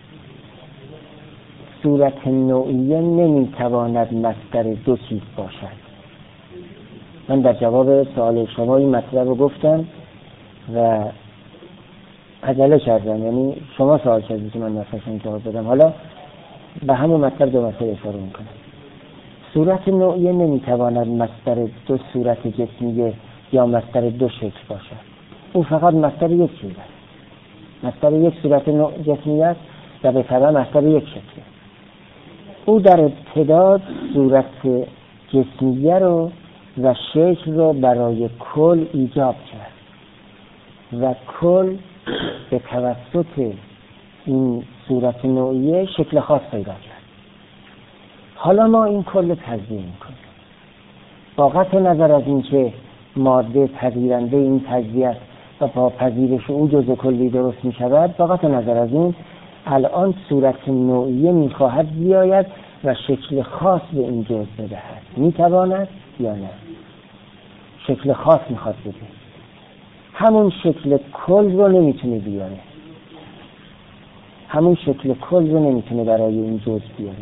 صورت نوعیه نمیتواند مصدر دو چیز باشد. من در جواب سوال شما این مطلب رو گفتم و عجله کردم، یعنی شما سوال کردید که من مثلا جواب بدم. حالا به همون مطلب دو مرتبه اشاره میکنم. صورت نوعیه نمیتواند مصدر دو صورت جسمیه یا مصدر دو شکل باشد. او فقط مصدر یک چیز است، مصدر یک صورت جسمیه است و به طبع مصدر یک شکل. او در ابتدا صورت جسمیه رو و شکل رو برای کل ایجاب کرد و کل به توسط این صورت نوعیه شکل خاص پیدا کرد. حالا ما این کل تجزیه میکنیم با قطع نظر از این که ماده پذیرنده این تجزیه است و با پذیرش او جزء کلی درست می شود. با قطع نظر از این الان صورت نوعیه می خواهد بیاید و شکل خاص به این جزء بدهد. می تواند یا نه؟ شکل خاص می خواهد بده. همون شکل کل رو نمیتونه بیاره، همون شکل کل رو نمیتونه برای این جزء بیاره.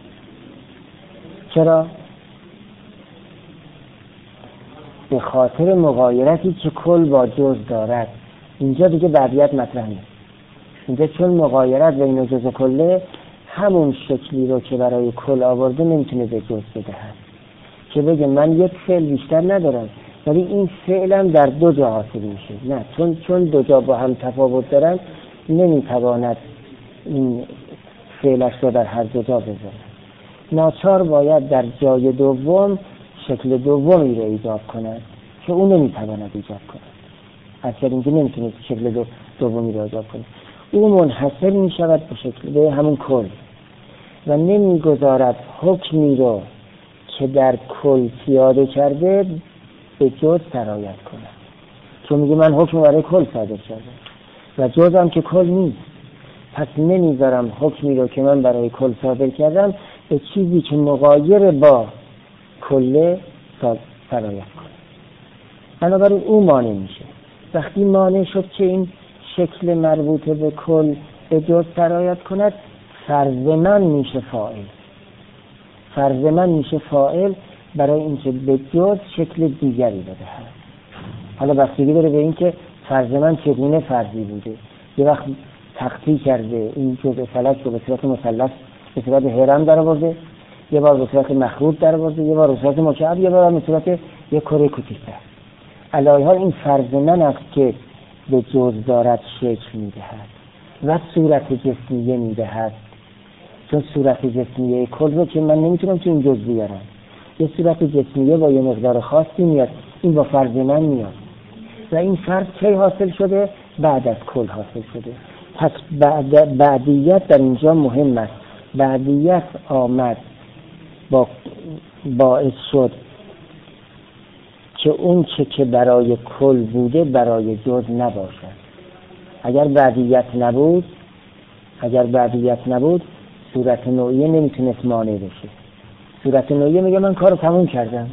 چرا؟ به خاطر مغایرتی که کل با جزء دارد. اینجا دیگه بعدیت مطرح نیست. اینجا چون مغایرت بین جزء و کله، همون شکلی رو که برای کل آورده نمیتونه به جزء بدهد که بگه من یک فعل بیشتر ندارم ولی این فعلم در دو جا حاصل میشه. نه، چون دو جا با هم تفاوت دارن نمیتواند این فعلش رو در هر دو جا بذاره. ناچار باید در جای دوم شکل دومی رو ایجاد کند که اون نمیتواند ایجاد کند. اصلا اینکه نمیتونه شکل دومی رو ایجاد کنه. اون منحصر میشود به شکل به همون کل و نمیگذارد حکمی رو که در کل پیاده کرده به جز سرایت کنه. چون میگه من حکم برای کل صادر کردم و جز هم که کل نیست، پس نمیذارم حکمی رو که من برای کل صادر کردم به چیزی که مغایر با کل سرایت کنه. بنابراین اون مانع میشه. وقتی مانع شد که این شکل مربوط به کل به جز سرایت کند، فرض من میشه فاعل. فرض من میشه فاعل برای اینکه به جز شکل دیگری بدهد. حالا بستگی داره به اینکه فرض من چگونه فرضی بوده. یه وقت تخطی کرده این جزء فلک رو به صورت مثلث به صورت هرم در آورده، یه بار به صورت مخروط در آورده، یه بار به صورت مکعب، یه بار به صورت یک کره کوچیک‌تر. علاوه این فرض من است که به جز دارد شکل میدهد و صورت جسمیه میدهد. چون صورت جسمیه کل رو که من نمیتونم تو این جز بیارم، یه صورت جسمیه با یه مقدار خاصی میاد، این با فرض من میاد و این فرض کی حاصل شده؟ بعد از کل حاصل شده. پس بعدیت در اینجا مهم است. بعدیت آمد باعث شد که اون که برای کل بوده برای جز نباشد. اگر بعدیت نبود اگر بعدیت نبود صورت نوعیه نمیتونست مانع بشه. صورت نوعیه میگه من کارو تموم کردم،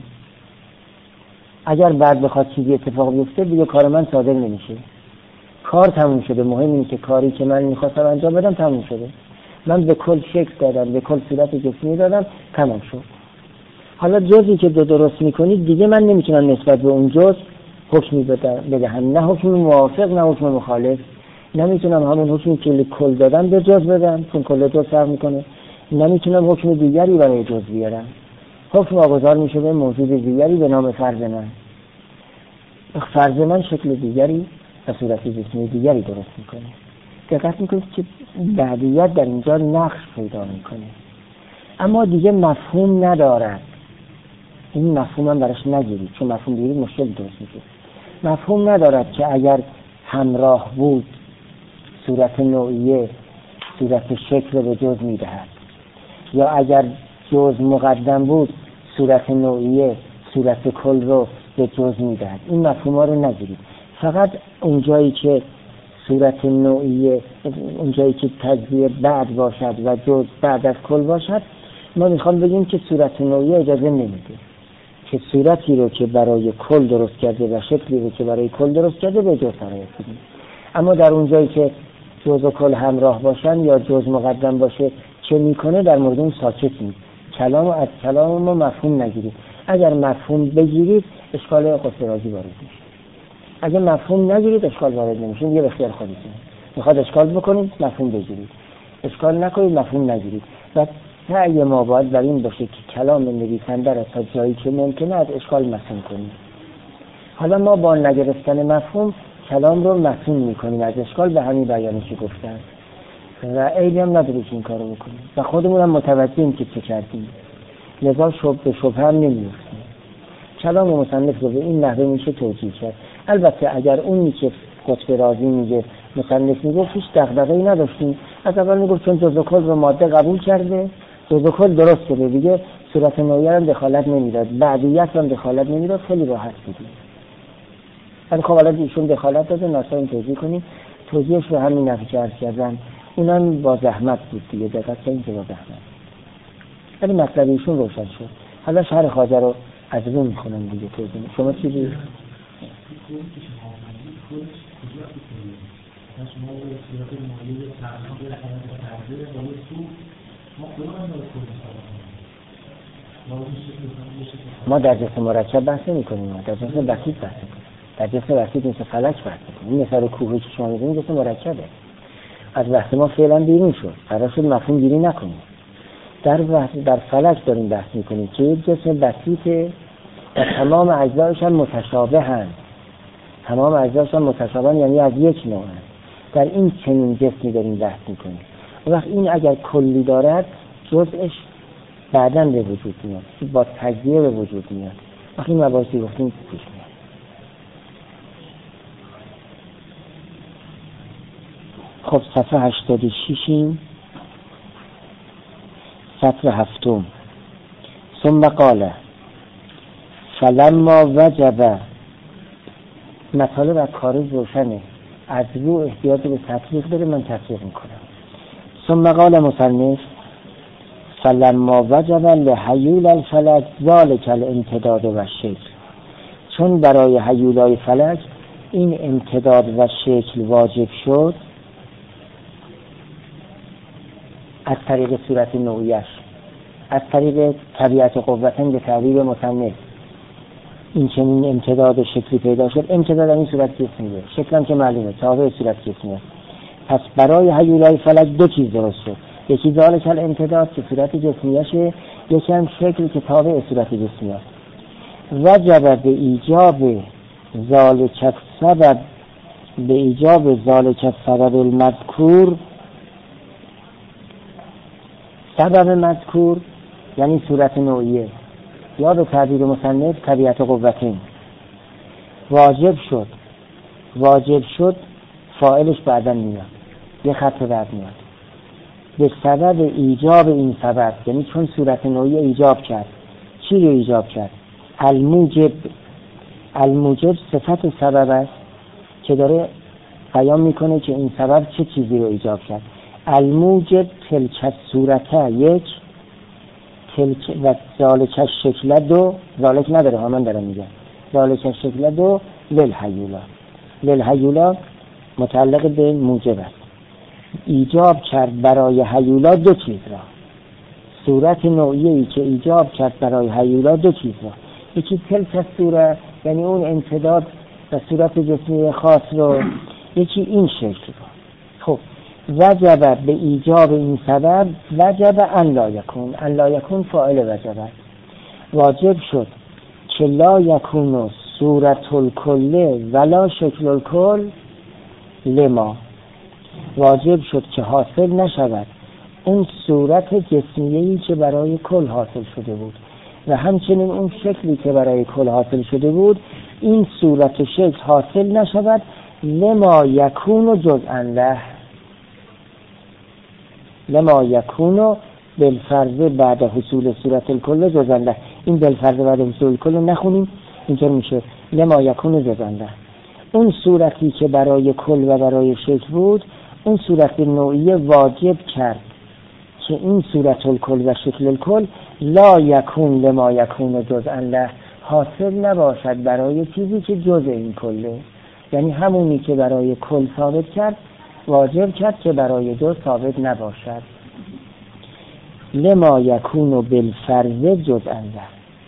اگر بعد بخواد چیزی اتفاق بیفته دیگه کار من صادر نمیشه، کار تموم شده. مهم اینه که کاری که من میخواستم انجام بدم تموم شده، من به کل شکل دادم، به کل صورت جسمی دادم، تمام شد. حالا جزئی که درست میکنید دیگه من نمیتونم نسبت به اون جز حکمی بدهم، نه حکم موافق نه حکم مخالف. نمیتونم همون حکمی که کل دادم به جز بدم چون کل جز فرق میکنه، نمیتونم حکم دیگری برای جز بیارم. حکم واگذار میشه به موجود دیگری به نام فرض من. فرض من شکل دیگری و صورت جسمی دیگری درست میکنه. دقت میکنید که بعدیت در اینجا نقش پیدا میکنه، اما دیگه مفهوم ندارد. این مفهوم هم براش نگیرید، چون مفهوم بگیرید مشکل درست میشه. مفهوم ندارد که اگر همراه بود صورت نوعیه صورت شکل به جز میدهد، یا اگر جز مقدم بود صورت نوعیه صورت کل رو به جز میدهد. این مفهوم ها رو نگیرید. فقط اونجایی که صورت نوعیه، اونجایی که تجزیه بعد باشد و جز بعد از کل باشد، ما میخوام بگیم که صورت نوعیه اجازه نمیده که صورتی رو که برای کل درست کرده و شکلی رو که برای کل درست کرده به جز سرایت بدیم. اما در اونجایی که جز و کل همراه باشن یا جز مقدم باشه چه میکنه؟ در مورد اون ساکت نیست. کلام از کلام ما مفهوم نگیرید. اگر مفهوم بگیرید اشکال قصرازی وارد میشه، اگر مفهوم نگیرید اشکال وارد نمیشه. دیگه به اختیار خودتون. میخواد اشکال بکنید مفهوم بگیرید، اشکال نکنید مفهوم نگیرید. و سعی ما باید بر این باشه که کلام نویسنده را تا جایی که ممکنه از اشکال مصون کنیم. حالا ما با نگرفتن مفهوم کلام رو مصون میکنیم از اشکال، به همین بیانی که گفتن و عیبی هم نداره که این کارو بکنیم و خودمون هم متوجهیم که چه کردیم، لذا به شبهه هم نمیفتیم. کلام مصنف رو به این نحوه میشه توجیه کرد. البته اگر اونی که قطب رازی میگه مصنف میگه هیچ دغدغه‌ای نداشتیم، از اول میگفت چون جزء کل رو ماده قبول کرده جزء کل درست کرده دیگه صورت نوعیه هم دخالت نمیداد، بعدیت هم دخالت نمیداد، خیلی راحت بودیم. ولی خب الان ایشون دخالت داده، ناصر توضیح کنیم. توضیحش رو همین نحوه عرض کردن، اونم با زحمت بود دیگه، دقت کنید که با زحمت. ولی مطلب ایشون روشن شد. حالا شرح خواجه رو از رو میخونم دیگه توضیح. شما چیزی؟ ما در جسم مرکب بحث نمی‌کنیم، ما در جسم بسیط بحث می‌کنیم. در جسم بسیط مثل فلک بحث می‌کنیم. این مثال کوهی که شما می‌بینید جسم مرکبه. از بحث ما فعلا بیرون شد. قرار شد مفهوم گیری نکنیم. در فلک داریم بحث می‌کنیم که یک جسم بسیطه و تمام اجزایش هم متشابه‌اند. تمام اجزایش هم متشابه‌اند یعنی از یک نوع. در این چنین جسمی داریم بحث می‌کنیم. وقت این اگر کلی دارد جزءش بعداً به وجود میاد، با تجزیه به وجود میاد. وقتی این مباحثی گفتیم پیش میاد. خب صفحه 86 سطر 7. ثم قال فلما وجب، مطالب از کارش روشنه، از رو احتیاج به تطبیق داره، من تطبیق میکنم. ثم قال مصنف فلما وجب لحیول الفلک ذالک الامتداد و شکل، چون برای حیولای فلک این امتداد و شکل واجب شد از طریق صورت نوعیش، از طریق طبیعت قوتن به تعبیر مصنف این چنین امتداد و شکلی پیدا شد. امتداد این صورت جسمیه، شکل هم که معلومه تابع صورت جسمیه. پس برای حیولای فلک دو چیز درست شد، یکی ذالک الامتداد که صورت جسمیشه، یکی هم شکلی که تابع صورت جسمیه. وجب به ایجاب ذالک السبب، به ایجاب ذالک السبب المذکور، سبب مذکور یعنی صورت نوعیه یا به تعبیر مصنف طبیعت قوتین واجب شد فاعلش بعداً میاد، یه خط بعد میاد. به سبب ایجاب این سبب، یعنی چون صورت نوعیه ایجاب کرد. چی رو ایجاب کرد؟ الموجب صفت سبب است که داره بیان میکنه که این سبب چه چیزی رو ایجاب کرد. الموجب تلک صورته یک، تلک و ذالک شکل دو، ذالک نداره ها، من دارم میگم ذالک شکل دو للهیولا متعلق به موجب است. ایجاب کرد برای هیولا دو چیز را، صورت نوعیه‌ای که ایجاب کرد برای هیولا دو چیز را، یکی تلک صورت یعنی اون امتداد و صورت جسمی خاص رو، یکی این شکل رو. خب وجب به ایجاب این سبب وجب ان لا یکون فاعل وجب است، واجب شد که لا یکون صورت الکل ولا شکل الکل لما، واجب شد که حاصل نشود اون صورت جسمیه‌ای که برای کل حاصل شده بود و همچنین اون شکلی که برای کل حاصل شده بود، این صورت و شکل حاصل نشود لما یکون جزءا له، لما یکون بالفرض بعد حصول صورت الکل جزءا له. این بالفرض بعد حصول الکل نخونیم، اینطور میشه لما یکون جزءا له. اون صورتی که برای کل و برای شکل بود، اون صورت نوعیه واجب کرد که این صورت الکل و شکل الکل لا یکون لما یکون جزءا له، حاصل نباشد برای چیزی که جزء این کله، یعنی همونی که برای کل ثابت کرد واجب کرد که برای جزء ثابت نباشد. لما یکون بالفرض جزءا له،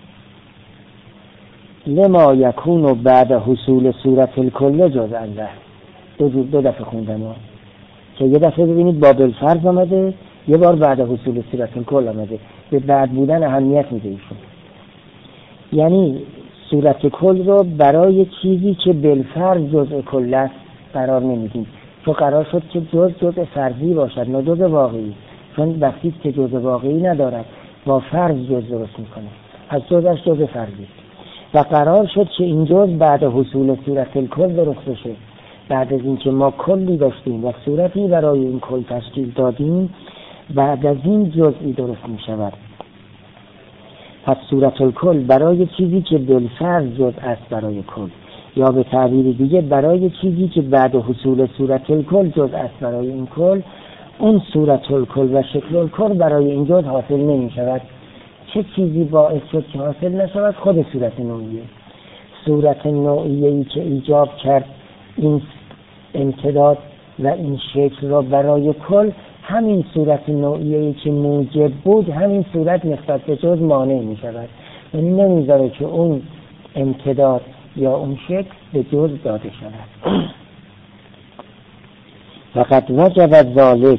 لما یکون بعد حصول صورت الکل جزءا له. دو دفعه خوندم که یه دفعه ببینید با بالفرض آمده، یه بار بعد حصول صورت الکل آمده. به بعد بودن اهمیت میده ایشون، یعنی صورت کل رو برای چیزی که بالفرض جزء کل است قرار نمیدیم، چون قرار شد که جزء فرضی باشد نه جزء واقعی، چون وقتی که جزء واقعی ندارد با فرض جزء درست میکنه، از جزءش جزء فرضی، و قرار شد که این جزء بعد حصول صورت الکل درست بشه. بعد از اینکه ما کلی داشتیم و صورتی برای این کل تشکیل دادیم، بعد از این جزئی درست می شود. پس صورت الکل برای چیزی که بالفرض جزء است برای کل، یا به تعبیر دیگه برای چیزی که بعد حصول صورت الکل جزء است برای این کل، اون صورت الکل و شکل الکل برای این جزء حاصل نمی شود. چه چیزی باعث شد که حاصل نشود؟ خود صورت نوعیه. صورت نوعیه‌ای که ایجاب کرد این امتداد و این شکل را برای کل، همین صورت نوعیه‌ای که موجب بود، همین صورت نسبت به جزء مانع می شود، یعنی نمیذاره که اون امتداد یا اون شکل به جزء داده شود. وقد وجب ذالک،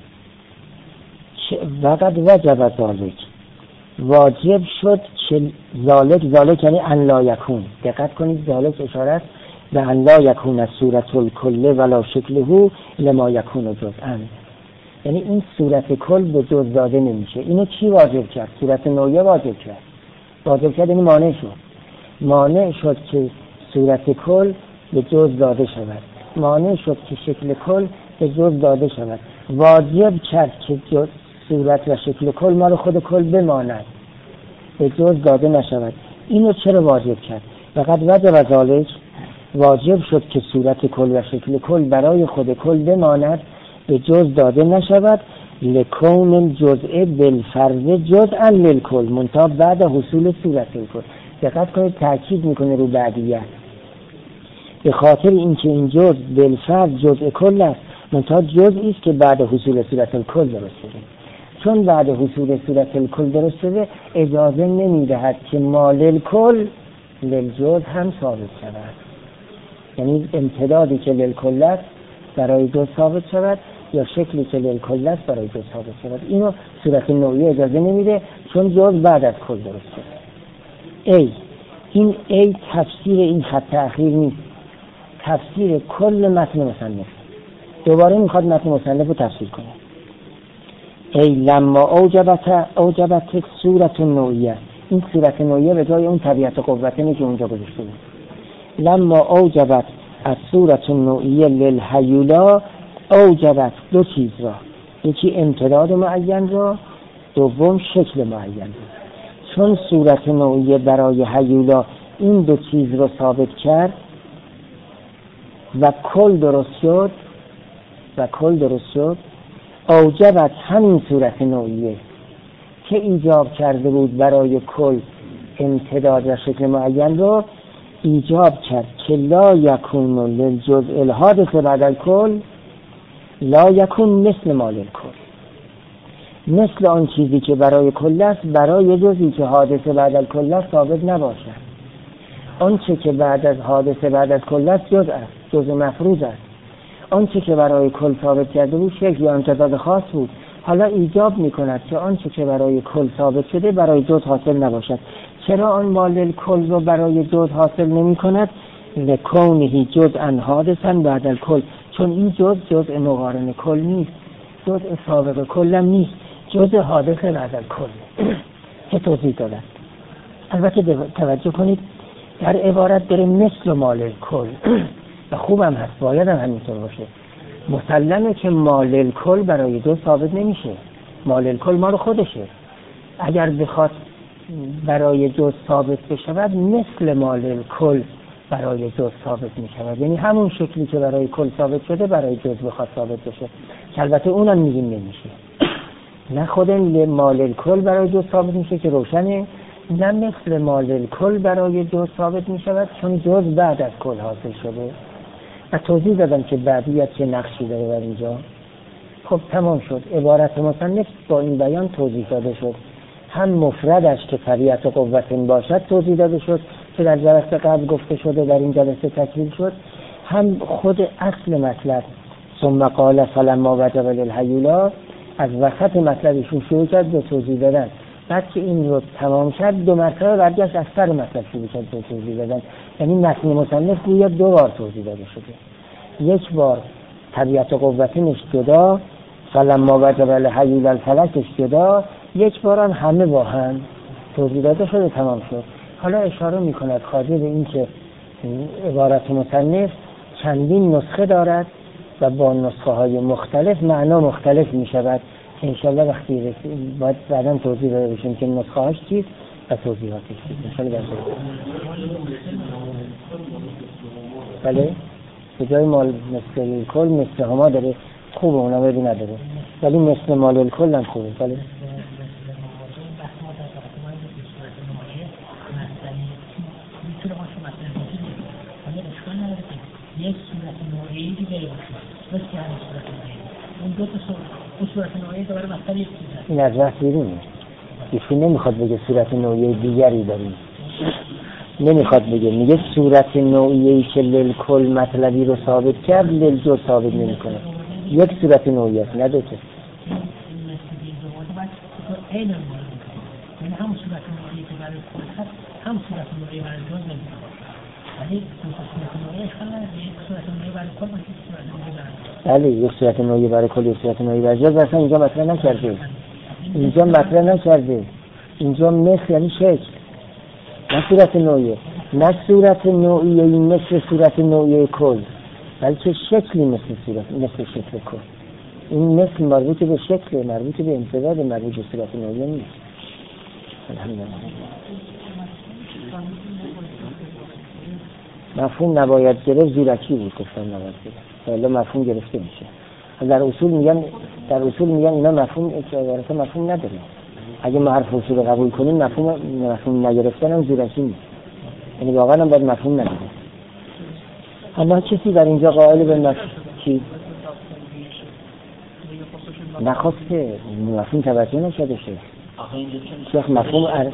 وقد وجب ذالک، واجب شد که ذالک یعنی ان لا یکون، دقت کنید ذالک اشاره است به ان لا یکون الصورت الکل ولا شکله لما یکون جزءا، یعنی این صورت کل به جزء داده نمیشه. اینو کی واجب کرد؟ صورت نوعیه واجب کرد. واجب کرد یعنی مانع شد که صورت کل به جزء داده شود، مانع شد که شکل کل به جزء داده شود. واجب کرد که صورت و شکل کل ما رو خود کل بماند، به جزء داده نشود. اینو چرا واجب کرد؟ فقط وجب ذالک، واجب شد که صورت کل و شکل کل برای خود کل بماند، به جزء داده نشود. لکون الجزء بالفرض جزءا للکل، منتها بعد حصول صورت الکل. دقت کنید تاکید میکنه رو بعدیت، به خاطر اینکه این جزء بالفرض جزء کل است، منتها جزئی است که بعد حصول صورت الکل درست شده. چون بعد حصول صورت الکل درست شده، اجازه نمیدهد که مال الکل للجزء هم ثابت شود، یعنی امتدادی که للکل است برای جزء ثابت شود یا شکلی که للکل است برای جزء ثابت شود. اینو صورت نوعیه اجازه نمیده، چون جزء بعد از کل درست شده. ای تفسیر این خط تأخیر نیست، تفسیر کل متن مصنف. دوباره میخواد متن مصنف رو تفسیر کنه. ای لما اوجبت صورت نوعیه، این صورت نوعیه به جای اون طبیعت قوتنی که اونجا گذاشته بود. لما اوجبت از صورت نوعیه للهیولا، اوجبت دو چیز را، یکی امتداد معین را، دوم شکل معین را. چون صورت نوعیه برای هیولا این دو چیز را ثابت کرد و کل درست شد، اوجبت همین صورت نوعیه که ایجاب کرده بود برای کل امتداد و شکل معین رو ایجاب کرد که لا یکون للجزء الحادث بعد الکل لا یکون مثل ما للکل، مثل آن چیزی که برای کل است برای جزئی که حادثه بعد الکل است ثابت نباشد. آنچه که بعد از حادثه بعد از کل است جزء است، جزء مفروض است. آنچه که برای کل ثابت کرده بود شکل یا امتداد خاص بود، حالا ایجاب می‌کند که آنچه که برای کل ثابت شده برای جزء حاصل نباشد. چرا آن مال کل رو برای جزء حاصل نمی‌کند؟ لکونه جزءا حادثا بعد الکل، چون این جزء مقارن کل نیست، جزء سابق کل هم نیست، جزء حادث بعد الکل که توضیح دادن. البته توجه کنید در عبارت داره مثل مال کل و خوبم هست، باید هم همینطور باشه. مسلمه که مال کل برای جزء ثابت نمیشه، مال کل مال خودشه. اگر بخواد برای جزء ثابت بشود مثل مال کل برای جزء ثابت میشود، یعنی همون شکلی که برای کل ثابت شده برای جزء بخواد ثابت بشه، که البته اونم میگیم نمیشه. نه خود مال کل برای جزء ثابت میشه که روشنه، نه مثل مال کل برای جزء ثابت میشود چون جزء بعد از کل حاصل شده. و توضیح دادم که بعدیت چه نقشی داره در اینجا. خب تمام شد. عبارت مصنف با این بیان توضیح داده شد. هم مفردش که طبیعت و قوت باشد توضیح داده شد که در جلسه قبل گفته شده، در این جلسه تکمیل شد. هم خود اصل مطلب ثم قال فلما وجب للهیولا از وسط مطلبشون شروع کرد به توضیح دادن. بعد که این رو تمام کرد 2 مرتبه برگشت از سر مطلب شروع کرد به توضیح دادن. یعنی متن مصنف گویا 2 بار توضیح داده شده. یک بار طبیعت و قوتش جدا، فلما وجب للهیولا الفلکش جدا، یک بار همه با هم توضیح داده شده، تمام شد. حالا اشاره میکند خواجه به این که عبارت مصنف چندین نسخه دارد و با نسخه های مختلف معنا مختلف میشود که انشالله وقتی باید بعدا توضیح داده بشیم که نسخه هاش چیست و توضیحاتش چیست انشالله. بله به جای مال مثل کل مثل هما داره، خوبه اونا بدی نداره، ولی مثل مال الکل هم خوبه. بله یک صورت نوعی دیگه باشه، بس که همین صورت نوعی اون 2 تا صورت نوعی دوباره مثلا یک صورت. این از وقت بیرونه. ایشون نمیخواد بگه صورت نوعی دیگری داریم، نمیخواد بگه، میگه صورت نوعی که للکل مطلبی رو ثابت کرد للجزء ثابت نمیکنه. یک صورت نوعی است، نه 2 تا. یعنی همون صورت نوعی که برای کل هست همون صورت نوعی برای جزء نمیکنه. بله یک صورت نوعی برای کل، یک صورت نوعی برای جزء. اصلا اینجا مطرح نکرده، اینجا مطرح نکرده. اینجا مثل یعنی شکل، نه صورت نوعی، نه صورت نوعی مثل صورت نوعی کل، بلکه شکلی مثل صورت، مثل شکل کل. این مثل مربوط به شکل، مربوط به امتداد، مربوط به صورت نوعی نیست. الحمدلله. مفهوم نباید گرفت زیرکی بود، گفتم نباید گرفت، ولی مفهوم گرفته میشه. در اصول میگن اینا مفهوم عبارت مفهوم نداره. اگه ما حرف اصول قبول کنیم مفهوم نگرفتن هم زیرکی نیست، یعنی واقعا هم باید مفهوم نداره. اما کسی در اینجا قائل به مفهوم چی؟ نخواسته مفهوم توجه نشده شه. آخه اینجا شیخ مفهوم اجسام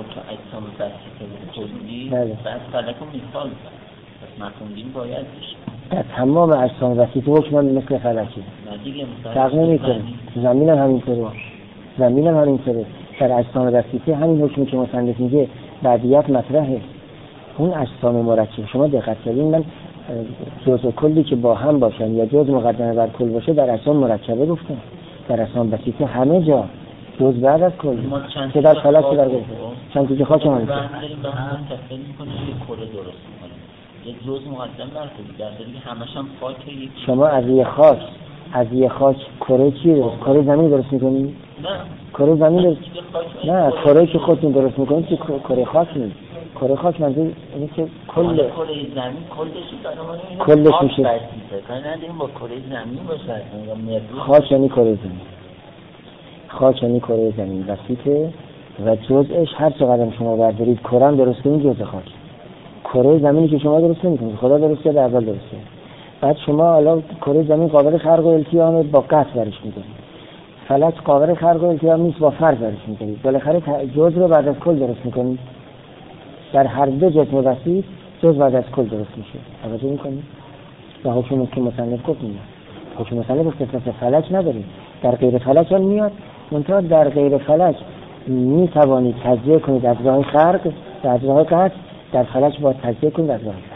بسیطه بعد فلک و مثال پس مفهوم دین باید بشه. در تمام اجسام بسیطه حکم مثل فلکی فرق نمیکنه. زمین هم همینطوره. در اجسام بسیطه همین حکمی که مصنف میگه بعدیت مطرحه. اون اجسام مرکب شما دقت کنید، من جزء کلی که با هم باشن یا جزء مقدمه بر کل باشه در اجسام مرکبه گفتم. در اجسام بسیطه همه جا جزء بعد از کل که در فلک در گفته چند تیکه خاک هم هست. داریم تفصیل میکنیم یک کره درست میکنیم، یک جزء مقدم بر کل، در حالی که همش هم خاکه. شما از یه خاک کره چی درست؟ کره زمین درست میکنید؟ نه کره زمین درست نه، کره که خودتون درست میکنید که کره خاک نیست. کره خاک منظور اینه که کل کره زمین کلش میشه کاری نداریم با کره زمین باشه. خاک یعنی کره زمین، خاک یعنی کره زمین وسیطه و جزءش هر چقدر شما بردارید کره هم درست کنید جزء خاک. کره زمینی که شما درست نمی‌کنید خدا درست کرده اول درسته، بعد شما حالا کره زمین قابل خلق و التیام با قطع برش می‌دارید، فلک قابل خلق و التیام نیست با فرض برش می‌دارید، بالاخره جزء رو بعد از کل درست می‌کنید. در هر دو جسم وسیط جزء بعد از کل درست میشه. توجه می‌کنید؟ و حکم که مصنف گفت میاد. حکم مصنف استثناء فلک نداریم. در غیر فلک هم میاد. منتها در غیر فلک می‌توانید تجزیه کنید از راه خلق، از راه قطع، در فلک با تجزیه کنید از راه